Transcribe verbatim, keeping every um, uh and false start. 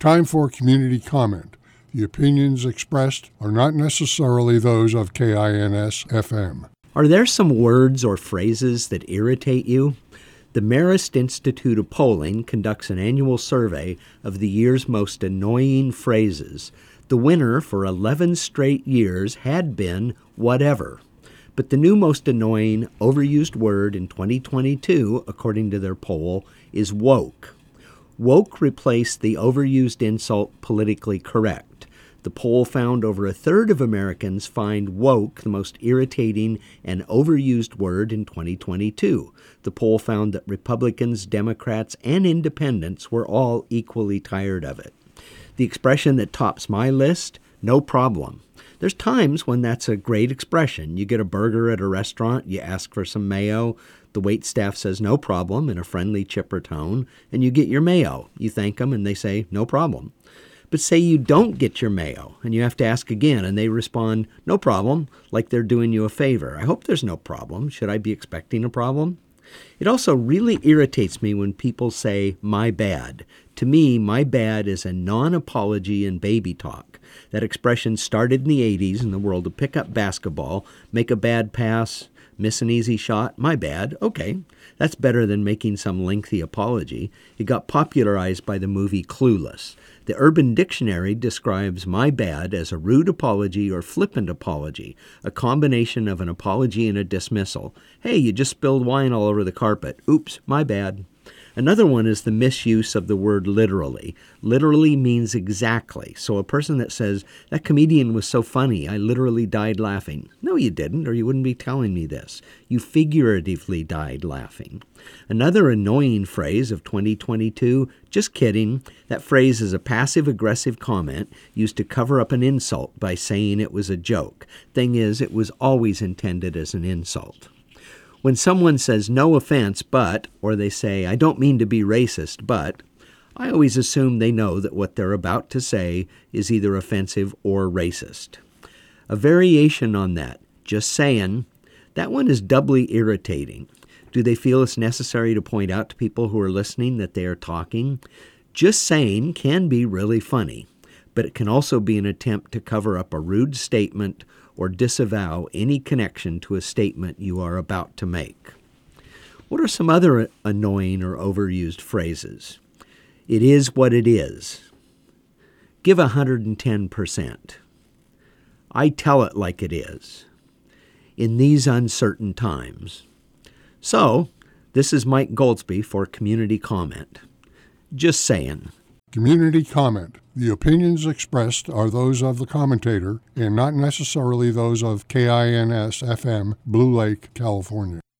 Time for community comment. The opinions expressed are not necessarily those of K I N S F M. Are there some words or phrases that irritate you? The Marist Institute of Polling conducts an annual survey of the year's most annoying phrases. The winner for eleven straight years had been whatever. But the new most annoying, overused word in twenty twenty-two, according to their poll, is woke. Woke replaced the overused insult politically correct. The poll found over a third of Americans find woke the most irritating and overused word in twenty twenty-two. The poll found that Republicans, Democrats, and independents were all equally tired of it. The expression that tops my list, no problem. There's times when that's a great expression. You get a burger at a restaurant, you ask for some mayo, the waitstaff says no problem in a friendly, chipper tone, and you get your mayo. You thank them and they say no problem. But say you don't get your mayo and you have to ask again and they respond no problem, like they're doing you a favor. I hope there's no problem. Should I be expecting a problem? It also really irritates me when people say, my bad. To me, my bad is a non-apology in baby talk. That expression started in the eighties in the world of pickup basketball. Make a bad pass, miss an easy shot, my bad. Okay, that's better than making some lengthy apology. It got popularized by the movie Clueless. The Urban Dictionary describes my bad as a rude apology or flippant apology, a combination of an apology and a dismissal. Hey, you just spilled wine all over the carpet. Oops, my bad. Another one is the misuse of the word literally. Literally means exactly. So a person that says, that comedian was so funny, I literally died laughing. No, you didn't, or you wouldn't be telling me this. You figuratively died laughing. Another annoying phrase of twenty twenty-two, just kidding. That phrase is a passive-aggressive comment used to cover up an insult by saying it was a joke. Thing is, it was always intended as an insult. When someone says, no offense, but, or they say, I don't mean to be racist, but, I always assume they know that what they're about to say is either offensive or racist. A variation on that, just saying, that one is doubly irritating. Do they feel it's necessary to point out to people who are listening that they are talking? Just saying can be really funny, but it can also be an attempt to cover up a rude statement or disavow any connection to a statement you are about to make. What are some other annoying or overused phrases? It is what it is. Give one hundred ten percent. I tell it like it is. In these uncertain times. So, this is Mike Goldsby for Community Comment. Just saying. Community comment. The opinions expressed are those of the commentator and not necessarily those of K I N S F M, Blue Lake, California.